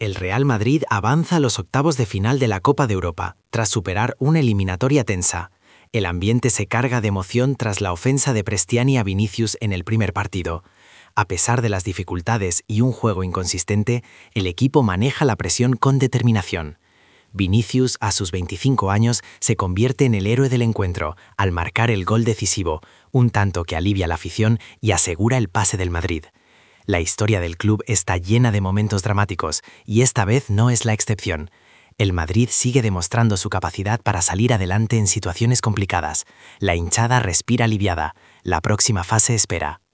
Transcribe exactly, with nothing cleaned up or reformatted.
El Real Madrid avanza a los octavos de final de la Copa de Europa, tras superar una eliminatoria tensa. El ambiente se carga de emoción tras la ofensa de Prestiani a Vinicius en el primer partido. A pesar de las dificultades y un juego inconsistente, el equipo maneja la presión con determinación. Vinicius, a sus veinticinco años, se convierte en el héroe del encuentro, al marcar el gol decisivo, un tanto que alivia la afición y asegura el pase del Madrid. La historia del club está llena de momentos dramáticos, y esta vez no es la excepción. El Madrid sigue demostrando su capacidad para salir adelante en situaciones complicadas. La hinchada respira aliviada. La próxima fase espera.